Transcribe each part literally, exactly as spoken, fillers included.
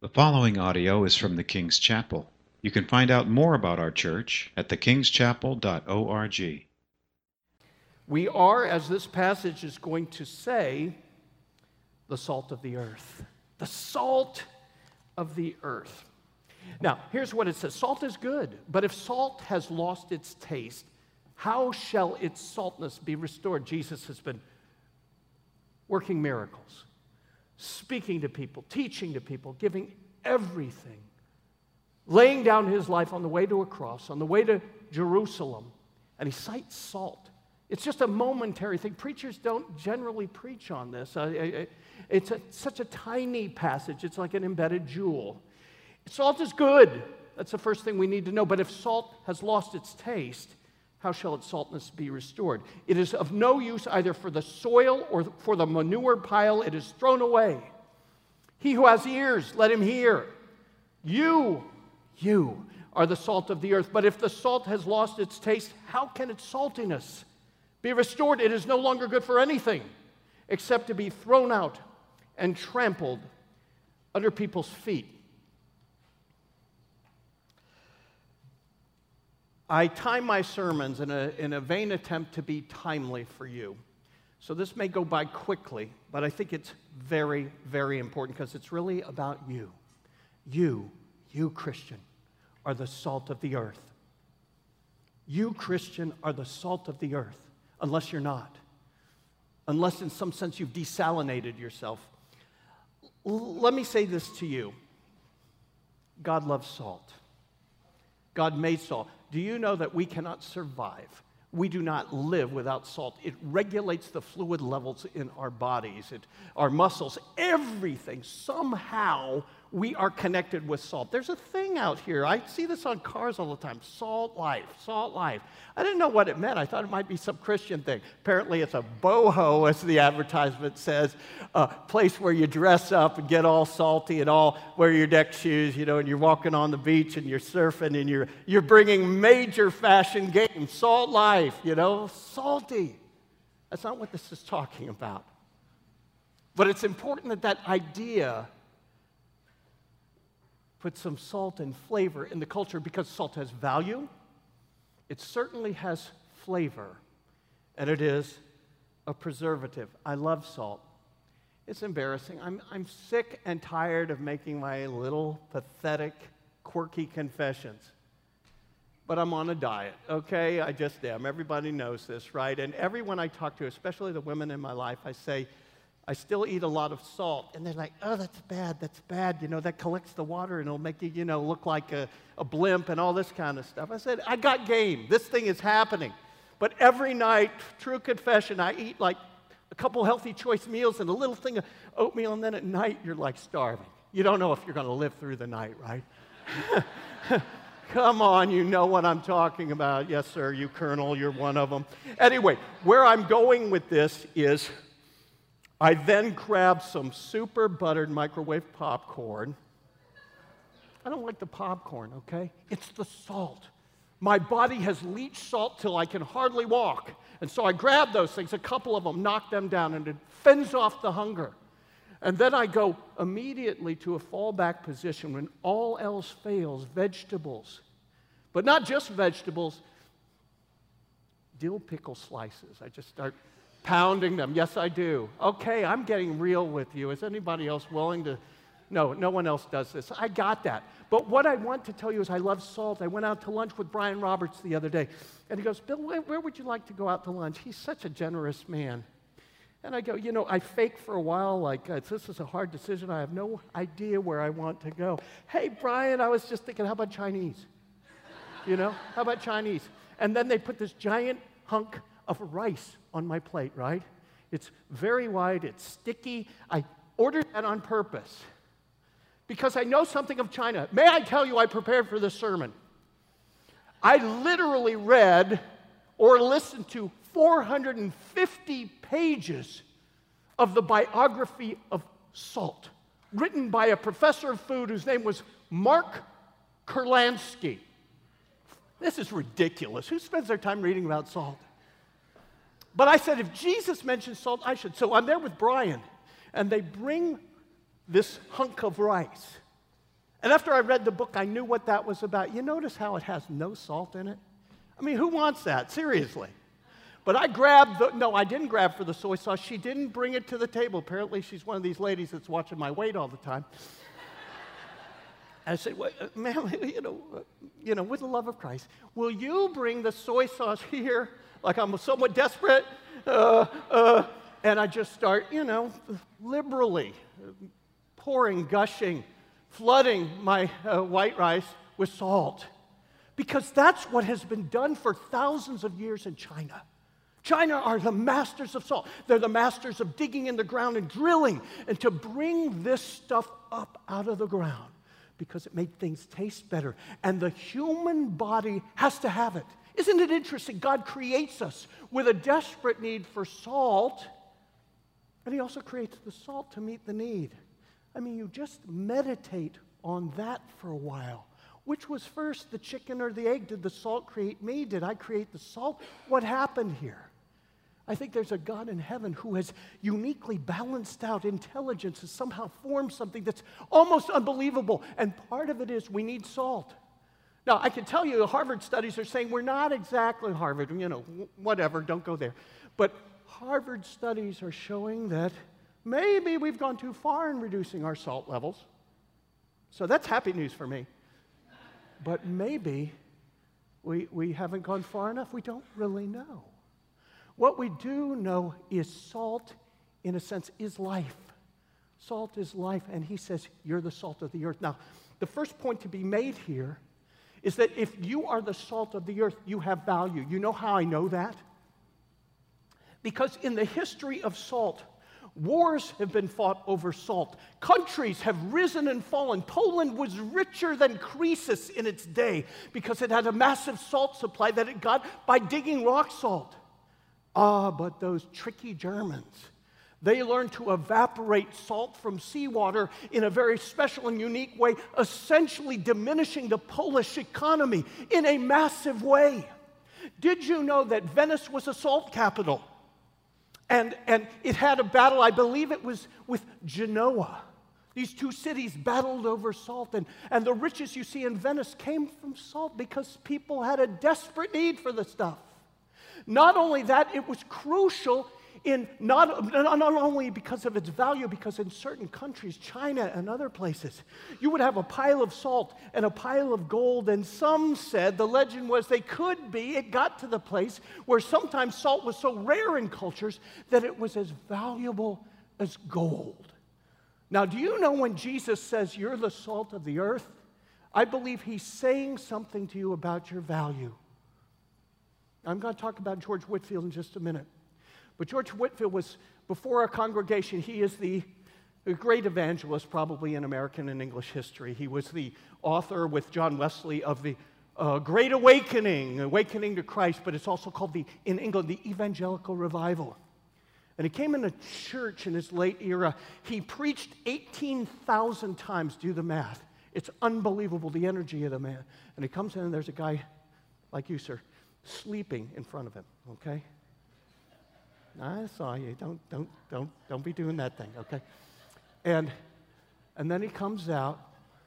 The following audio is from the King's Chapel. You can find out more about our church at the kings chapel dot org. We are, as this passage is going to say, the salt of the earth. The salt of the earth. Now, here's what it says. Salt is good, but if salt has lost its taste, how shall its saltness be restored? Jesus has been working miracles, speaking to people, teaching to people, giving everything, laying down his life on the way to a cross, on the way to Jerusalem, and he cites salt. It's just a momentary thing. Preachers don't generally preach on this. I, I, it's a, such a tiny passage. It's like an embedded jewel. Salt is good. That's the first thing we need to know. But if salt has lost its taste, how shall its saltness be restored? It is of no use either for the soil or for the manure pile. It is thrown away. He who has ears, let him hear. You, you are the salt of the earth. But if the salt has lost its taste, how can its saltiness be restored? It is no longer good for anything except to be thrown out and trampled under people's feet. I time my sermons in a, in a vain attempt to be timely for you. So this may go by quickly, but I think it's very, very important because it's really about you. You, you Christian, are the salt of the earth. You, Christian, are the salt of the earth, unless you're not. Unless in some sense you've desalinated yourself. L- let me say this to you. God loves salt. God made salt. Do you know that we cannot survive? We do not live without salt. It regulates the fluid levels in our bodies, it, our muscles, everything. Somehow we are connected with salt. There's a thing out here. I see this on cars all the time. Salt life, salt life. I didn't know what it meant. I thought it might be some Christian thing. Apparently it's a boho, as the advertisement says, a place where you dress up and get all salty and all wear your deck shoes, you know, and you're walking on the beach and you're surfing and you're, you're bringing major fashion games. Salt life, you know, salty. That's not what this is talking about. But it's important that that idea put some salt and flavor in the culture because salt has value, it certainly has flavor, and it is a preservative. I love salt. It's embarrassing. I'm, I'm sick and tired of making my little pathetic, quirky confessions. But I'm on a diet, okay? I just am. Everybody knows this, right? And everyone I talk to, especially the women in my life, I say, I still eat a lot of salt. And they're like, oh, that's bad, that's bad. You know, that collects the water and it'll make you, you know, look like a, a blimp and all this kind of stuff. I said, I got game. This thing is happening. But every night, true confession, I eat like a couple healthy choice meals and a little thing of oatmeal, and then at night, you're like starving. You don't know if you're going to live through the night, right? Come on, you know what I'm talking about. Yes, sir, you colonel, you're one of them. Anyway, where I'm going with this is I then grab some super buttered microwave popcorn. I don't like the popcorn, okay? It's the salt. My body has leached salt till I can hardly walk. And so I grab those things, a couple of them, knock them down, and it fends off the hunger. And then I go immediately to a fallback position when all else fails, vegetables. But not just vegetables, dill pickle slices. I just start pounding them. Yes, I do. Okay, I'm getting real with you. Is anybody else willing to? No, no one else does this. I got that. But what I want to tell you is I love salt. I went out to lunch with Brian Roberts the other day, and he goes, Bill, where, where would you like to go out to lunch? He's such a generous man. And I go, you know, I faked for a while, like, uh, this is a hard decision. I have no idea where I want to go. Hey, Brian, I was just thinking, how about Chinese? You know, how about Chinese? And then they put this giant hunk of rice on my plate, right? It's very wide, it's sticky. I ordered that on purpose because I know something of China. May I tell you, I prepared for this sermon. I literally read or listened to four hundred fifty pages of the biography of salt, written by a professor of food whose name was Mark Kurlansky. This is ridiculous. Who spends their time reading about salt? But I said, if Jesus mentioned salt, I should. So I'm there with Brian, and they bring this hunk of rice. And after I read the book, I knew what that was about. You notice how it has no salt in it? I mean, who wants that? Seriously. But I grabbed the, no, I didn't grab for the soy sauce. She didn't bring it to the table. Apparently, she's one of these ladies that's watching my weight all the time. I said, well, uh, ma'am, you know, uh, you know, with the love of Christ, will you bring the soy sauce here? Like I'm somewhat desperate. Uh, uh, and I just start, you know, liberally pouring, gushing, flooding my uh, white rice with salt. Because that's what has been done for thousands of years in China. China are the masters of salt. They're the masters of digging in the ground and drilling and to bring this stuff up out of the ground because it made things taste better. And the human body has to have it. Isn't it interesting? God creates us with a desperate need for salt, and He also creates the salt to meet the need. I mean, you just meditate on that for a while. Which was first, the chicken or the egg? Did the salt create me? Did I create the salt? What happened here? I think there's a God in heaven who has uniquely balanced out intelligence and somehow formed something that's almost unbelievable. And part of it is we need salt. Now, I can tell you the Harvard studies are saying we're not exactly Harvard, you know, whatever, don't go there. But Harvard studies are showing that maybe we've gone too far in reducing our salt levels. So that's happy news for me. But maybe we, we haven't gone far enough. We don't really know. What we do know is salt, in a sense, is life. Salt is life, and He says, you're the salt of the earth. Now, the first point to be made here is that if you are the salt of the earth, you have value. You know how I know that? Because in the history of salt, wars have been fought over salt. Countries have risen and fallen. Poland was richer than Croesus in its day because it had a massive salt supply that it got by digging rock salt. Ah, but those tricky Germans, they learned to evaporate salt from seawater in a very special and unique way, essentially diminishing the Polish economy in a massive way. Did you know that Venice was a salt capital? And, and it had a battle, I believe it was with Genoa. These two cities battled over salt, and, and the riches you see in Venice came from salt because people had a desperate need for the stuff. Not only that, it was crucial in not, not only because of its value, because in certain countries, China and other places, you would have a pile of salt and a pile of gold, and some said, the legend was they could be, it got to the place where sometimes salt was so rare in cultures that it was as valuable as gold. Now, do you know when Jesus says you're the salt of the earth? I believe He's saying something to you about your value. I'm going to talk about George Whitefield in just a minute. But George Whitefield was, before our congregation, he is the, the great evangelist probably in American and English history. He was the author with John Wesley of the uh, Great Awakening, Awakening to Christ, but it's also called, the in England, the Evangelical Revival. And he came in a church in his late era. He preached eighteen thousand times, do the math. It's unbelievable, the energy of the man. And he comes in and there's a guy like you, sir, sleeping in front of him, okay? I saw you. Don't, don't, don't, don't be doing that thing, okay? And, and then he comes out,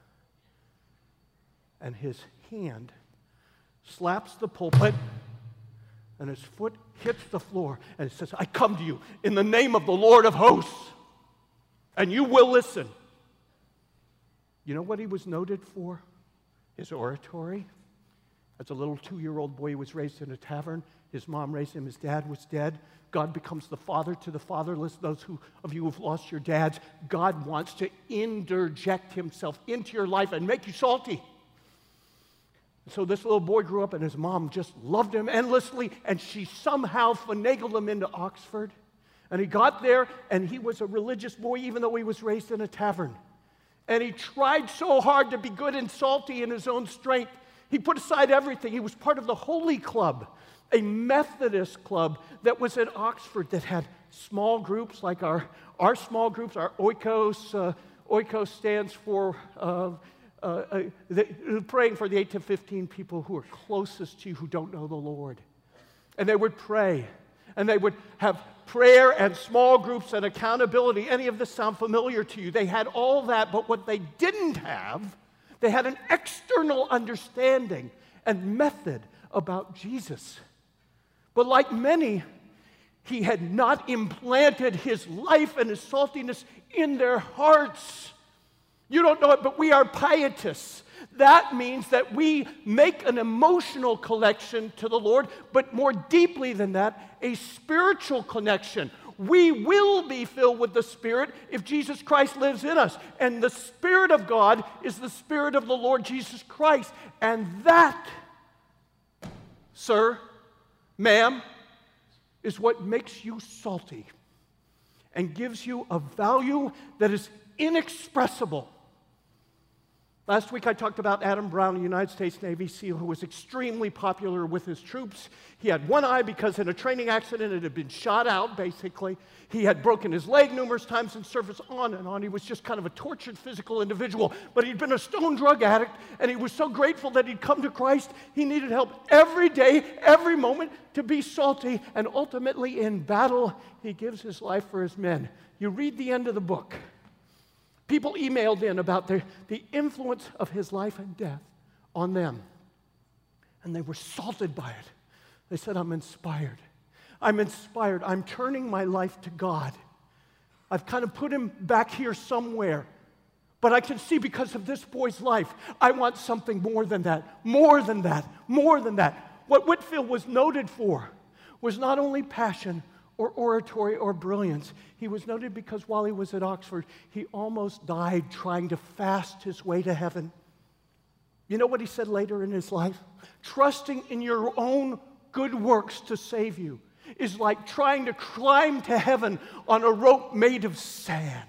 and his hand slaps the pulpit, and his foot hits the floor, and it says, I come to you in the name of the Lord of hosts, and you will listen. You know what he was noted for? His oratory. As a little two-year-old boy, he was raised in a tavern. His mom raised him. His dad was dead. God becomes the father to the fatherless. Those who, of you who have lost your dads, God wants to interject Himself into your life and make you salty. So this little boy grew up, and his mom just loved him endlessly, and she somehow finagled him into Oxford. And he got there, and he was a religious boy, even though he was raised in a tavern. And he tried so hard to be good and salty in his own strength. He put aside everything. He was part of the Holy Club, a Methodist club that was at Oxford that had small groups like our, our small groups, our oikos. Uh, oikos stands for uh, uh, uh, the, praying for the eight to fifteen people who are closest to you who don't know the Lord. And they would pray, and they would have prayer and small groups and accountability. Any of this sound familiar to you? They had all that, but what they didn't have, They had an external understanding and method about Jesus. But like many, he had not implanted his life and his saltiness in their hearts. You don't know it, but we are pietists. That means that we make an emotional connection to the Lord, but more deeply than that, a spiritual connection. We will be filled with the Spirit if Jesus Christ lives in us. And the Spirit of God is the Spirit of the Lord Jesus Christ. And that, sir, ma'am, is what makes you salty and gives you a value that is inexpressible. Last week I talked about Adam Brown, a United States Navy SEAL who was extremely popular with his troops. He had one eye because in a training accident it had been shot out, basically. He had broken his leg numerous times in service, on and on. He was just kind of a tortured physical individual. But he'd been a stone drug addict, and he was so grateful that he'd come to Christ. He needed help every day, every moment to be salty. And ultimately in battle, he gives his life for his men. You read the end of the book. People emailed in about the, the influence of his life and death on them. And they were salted by it. They said, I'm inspired. I'm inspired. I'm turning my life to God. I've kind of put him back here somewhere. But I can see because of this boy's life, I want something more than that, more than that, more than that. What Whitefield was noted for was not only passion or oratory or brilliance. He was noted because while he was at Oxford, he almost died trying to fast his way to heaven. You know what he said later in his life? Trusting in your own good works to save you is like trying to climb to heaven on a rope made of sand.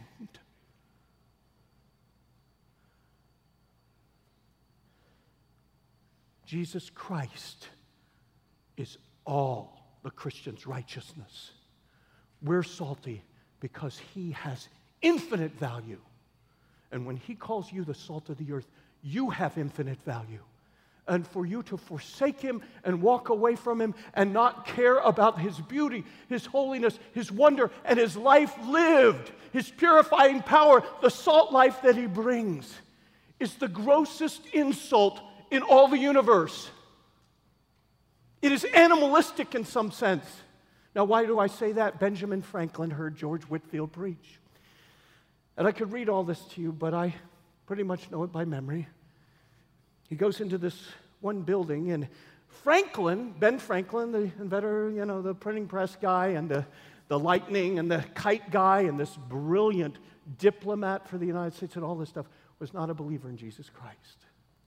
Jesus Christ is all the Christian's righteousness. We're salty because he has infinite value. And when he calls you the salt of the earth, you have infinite value. And for you to forsake him and walk away from him and not care about his beauty, his holiness, his wonder, and his life lived, his purifying power, the salt life that he brings, is the grossest insult in all the universe. It is animalistic in some sense. Now, why do I say that? Benjamin Franklin heard George Whitefield preach. And I could read all this to you, but I pretty much know it by memory. He goes into this one building, and Franklin, Ben Franklin, the inventor, you know, the printing press guy, and the, the lightning, and the kite guy, and this brilliant diplomat for the United States and all this stuff, was not a believer in Jesus Christ.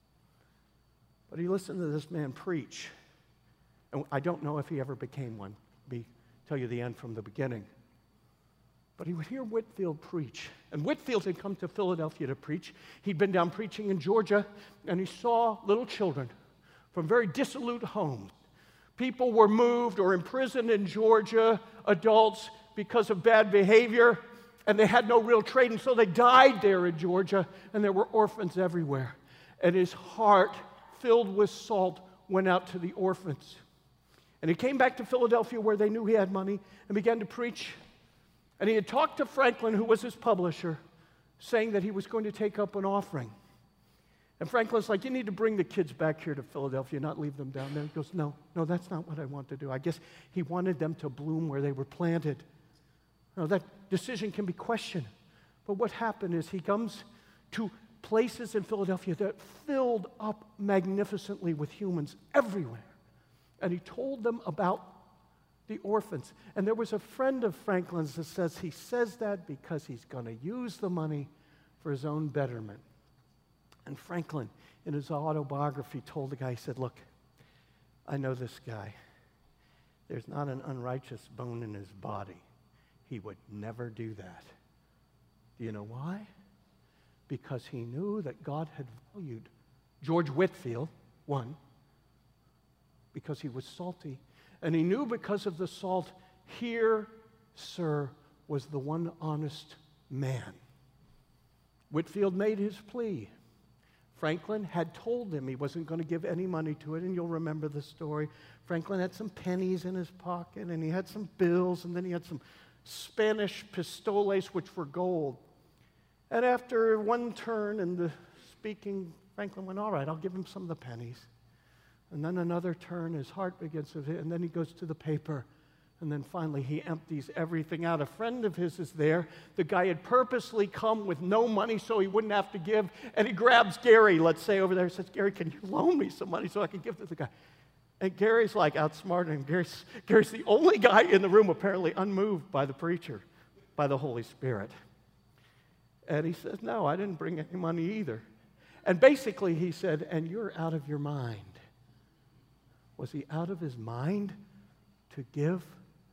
But he listened to this man preach. And I don't know if he ever became one. Be tell you the end from the beginning. But he would hear Whitefield preach. And Whitefield had come to Philadelphia to preach. He'd been down preaching in Georgia, and he saw little children from very dissolute homes. People were moved or imprisoned in Georgia, adults, because of bad behavior, and they had no real trade, and so they died there in Georgia, and there were orphans everywhere. And his heart, filled with salt, went out to the orphans. And he came back to Philadelphia where they knew he had money and began to preach. And he had talked to Franklin, who was his publisher, saying that he was going to take up an offering. And Franklin's like, you need to bring the kids back here to Philadelphia, not leave them down there. He goes, no, no, that's not what I want to do. I guess he wanted them to bloom where they were planted. Now, that decision can be questioned. But what happened is he comes to places in Philadelphia that filled up magnificently with humans everywhere. And he told them about the orphans. And there was a friend of Franklin's that says he says that because he's going to use the money for his own betterment. And Franklin, in his autobiography, told the guy, he said, look, I know this guy. There's not an unrighteous bone in his body. He would never do that. Do you know why? Because he knew that God had valued George Whitefield, one, because he was salty. And he knew because of the salt, here, sir, was the one honest man. Whitefield made his plea. Franklin had told him he wasn't going to give any money to it, and you'll remember the story. Franklin had some pennies in his pocket, and he had some bills, and then he had some Spanish pistoles, which were gold. And after one turn in the speaking, Franklin went, all right, I'll give him some of the pennies. And then another turn, his heart begins to hit, and then he goes to the paper. And then finally, he empties everything out. A friend of his is there. The guy had purposely come with no money so he wouldn't have to give. And he grabs Gary, let's say, over there. He says, Gary, can you loan me some money so I can give to the guy? And Gary's like outsmarting him. Gary's, Gary's the only guy in the room apparently unmoved by the preacher, by the Holy Spirit. And he says, no, I didn't bring any money either. And basically he said, and you're out of your mind. Was he out of his mind to give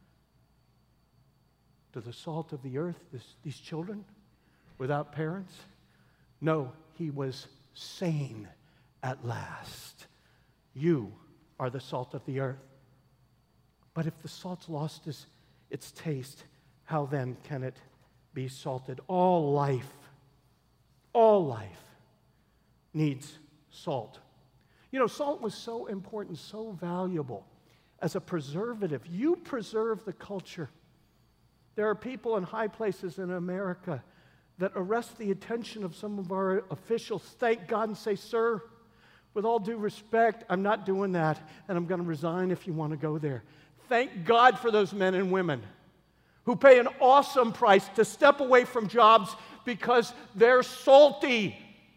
to the salt of the earth, this, these children without parents? No, he was sane at last. You are the salt of the earth. But if the salt's lost its, its taste, how then can it be salted? All life, all life needs salt. You know, salt was so important, so valuable as a preservative. You preserve the culture. There are people in high places in America that arrest the attention of some of our officials, thank God, and say, sir, with all due respect, I'm not doing that, and I'm going to resign if you want to go there. Thank God for those men and women who pay an awesome price to step away from jobs because they're salty.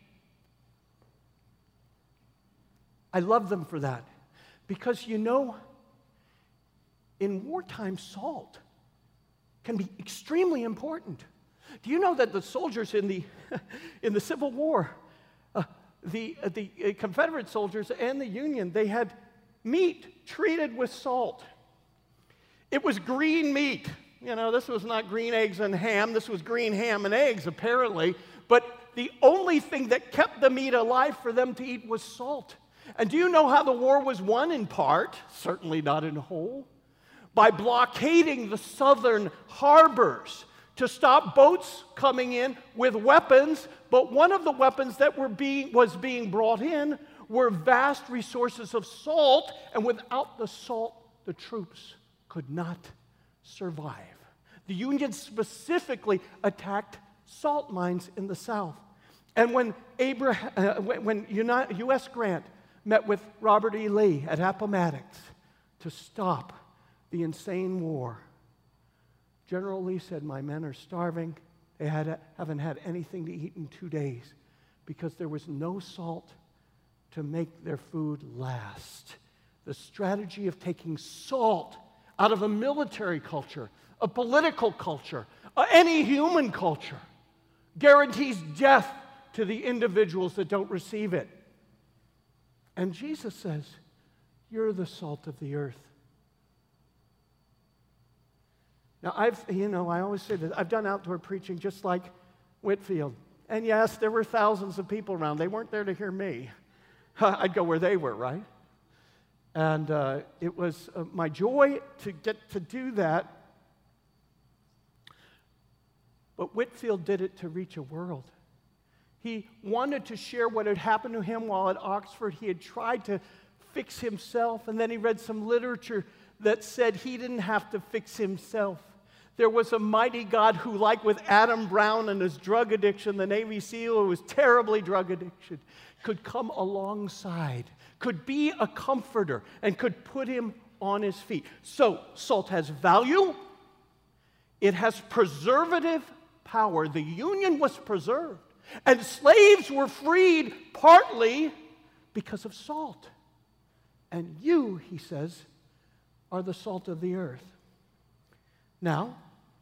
I love them for that. Because, you know, in wartime, salt can be extremely important. Do you know that the soldiers in the, in the Civil War, uh, the, uh, the uh, Confederate soldiers and the Union, they had meat treated with salt. It was green meat. You know, this was not green eggs and ham. This was green ham and eggs, apparently. But the only thing that kept the meat alive for them to eat was salt. And do you know how the war was won in part? Certainly not in whole. By blockading the southern harbors to stop boats coming in with weapons. But one of the weapons that were being, was being brought in were vast resources of salt. And without the salt, the troops could not survive. The Union specifically attacked salt mines in the South. And when, Abraham, uh, when U S Grant met with Robert E. Lee at Appomattox to stop the insane war, General Lee said, my men are starving. They had, haven't had anything to eat in two days because there was no salt to make their food last. The strategy of taking salt out of a military culture, a political culture, uh, any human culture, guarantees death to the individuals that don't receive it. And Jesus says, you're the salt of the earth. Now, I've, you know, I always say that I've done outdoor preaching just like Whitfield. And yes, there were thousands of people around. They weren't there to hear me. I'd go where they were, right? And uh, it was uh, my joy to get to do that. But Whitfield did it to reach a world. He wanted to share what had happened to him while at Oxford. He had tried to fix himself, and then he read some literature that said he didn't have to fix himself. There was a mighty God who, like with Adam Brown and his drug addiction, the Navy SEAL who was terribly drug addiction, could come alongside, could be a comforter, and could put him on his feet. So, salt has value. It has preservative power. The Union was preserved. And slaves were freed partly because of salt. And you, he says, are the salt of the earth. Now,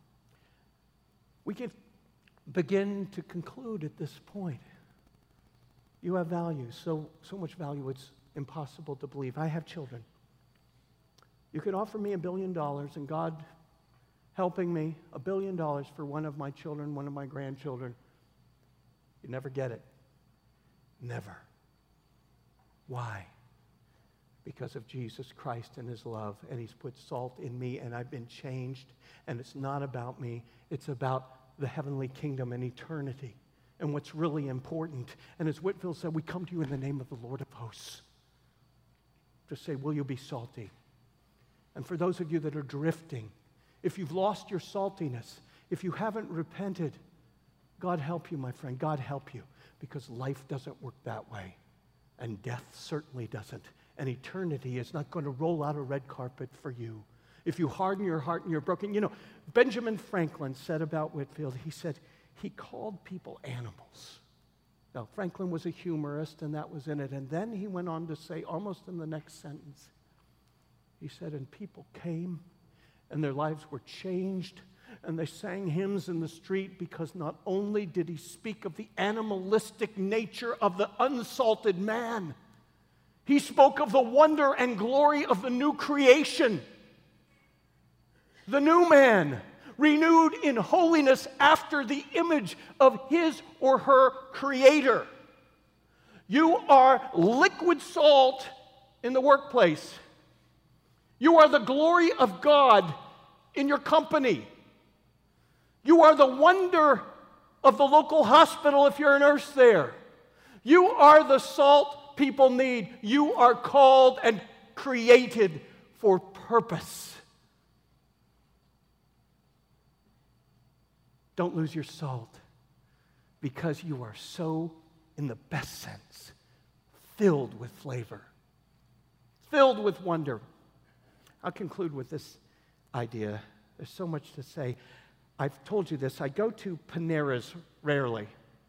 we can begin to conclude at this point. You have value, so, so much value it's impossible to believe. I have children. You could offer me a billion dollars, and God helping me a billion dollars for one of my children, one of my grandchildren. You'd never get it. Never. Why? Because of Jesus Christ and his love, and he's put salt in me, and I've been changed, and it's not about me, it's about the heavenly kingdom and eternity and what's really important. And as Whitfield said, we come to you in the name of the Lord of hosts to say, will you be salty? And for those of you that are drifting, if you've lost your saltiness, if you haven't repented, God help you, my friend, God help you. because life doesn't work that way, and death certainly doesn't, and eternity is not going to roll out a red carpet for you. If you harden your heart and you're broken, you know, Benjamin Franklin said about Whitefield, he said he called people animals. Now, Franklin was a humorist, and that was in it, and then he went on to say, almost in the next sentence, he said, and people came, and their lives were changed, and they sang hymns in the street because not only did he speak of the animalistic nature of the unsalted man, he spoke of the wonder and glory of the new creation, the new man, renewed in holiness after the image of his or her Creator. You are liquid salt in the workplace. You are the glory of God in your company. You are the wonder of the local hospital if you're a nurse there. You are the salt people need. You are called and created for purpose. Don't lose your salt, because you are so, in the best sense, filled with flavor, filled with wonder. I'll conclude with this idea. There's so much to say. I've told you this. I go to Panera's rarely.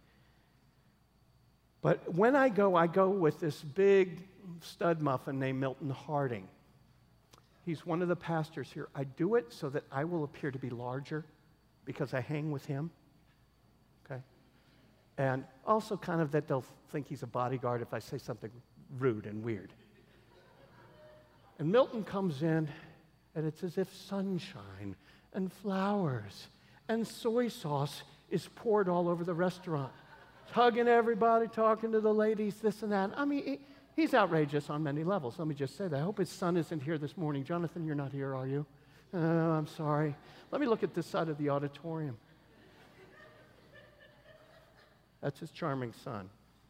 But when I go, I go with this big stud muffin named Milton Harding. He's one of the pastors here. I do it so that I will appear to be larger because I hang with him. Okay? And also kind of that they'll think he's a bodyguard if I say something rude and weird. And Milton comes in, and it's as if sunshine and flowers and soy sauce is poured all over the restaurant. Hugging everybody, talking to the ladies, this and that. I mean, he, he's outrageous on many levels. Let me just say that. I hope his son isn't here this morning. Jonathan, you're not here, are you? Oh, I'm sorry. Let me look at this side of the auditorium. That's his charming son.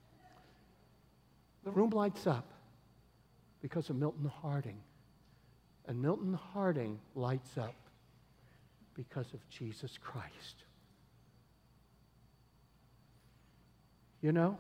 The room lights up because of Milton Harding. And Milton Harding lights up because of Jesus Christ. You know,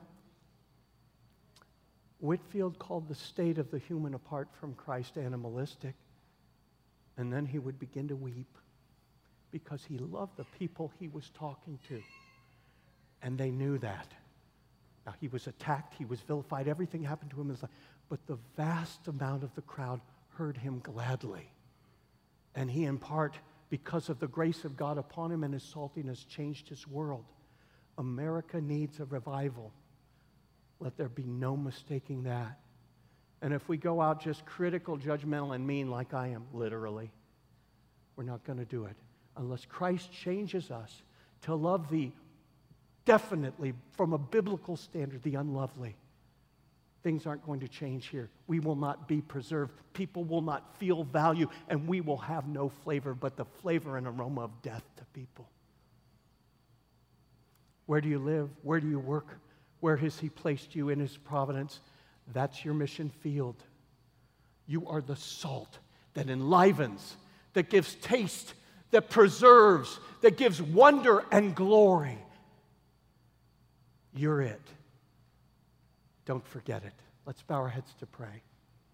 Whitefield called the state of the human apart from Christ animalistic, and then he would begin to weep because he loved the people he was talking to, and they knew that. Now, he was attacked, he was vilified, everything happened to him in his life, but the vast amount of the crowd heard him gladly, and he, in part, because of the grace of God upon him and his saltiness, changed his world. America needs a revival. Let there be no mistaking that. And if we go out just critical, judgmental, and mean like I am, literally, we're not going to do it unless Christ changes us to love the, definitely, from a biblical standard, the unlovely. Things aren't going to change here. We will not be preserved. People will not feel value, and we will have no flavor but the flavor and aroma of death to people. Where do you live? Where do you work? Where has He placed you in His providence? That's your mission field. You are the salt that enlivens, that gives taste, that preserves, that gives wonder and glory. You're it. Don't forget it. Let's bow our heads to pray.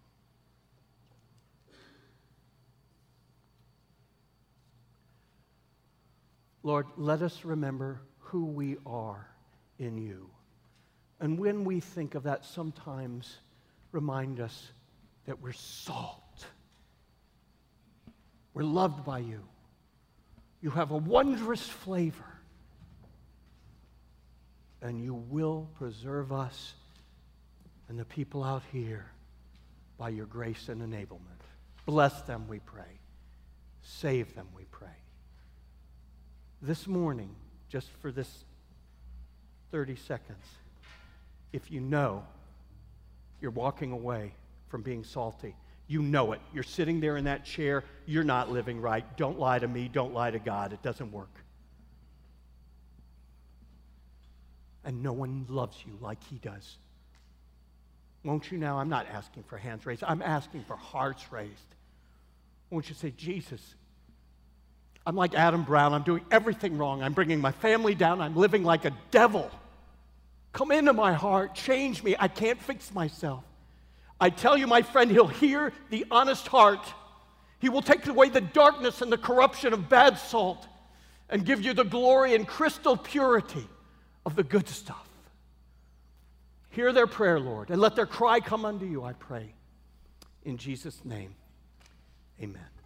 Lord, let us remember who we are in you. And when we think of that, sometimes remind us that we're salt. We're loved by you. You have a wondrous flavor. And you will preserve us and the people out here by your grace and enablement. Bless them, we pray. Save them, we pray. This morning, just for this thirty seconds, if you know you're walking away from being salty, you know it. You're sitting there in that chair. You're not living right. Don't lie to me. Don't lie to God. It doesn't work. And no one loves you like He does. Won't you now? I'm not asking for hands raised. I'm asking for hearts raised. Won't you say, Jesus, I'm like Adam Brown. I'm doing everything wrong. I'm bringing my family down. I'm living like a devil. Come into my heart. Change me. I can't fix myself. I tell you, my friend, he'll hear the honest heart. He will take away the darkness and the corruption of bad salt and give you the glory and crystal purity of the good stuff. Hear their prayer, Lord, and let their cry come unto you, I pray. In Jesus' name, amen.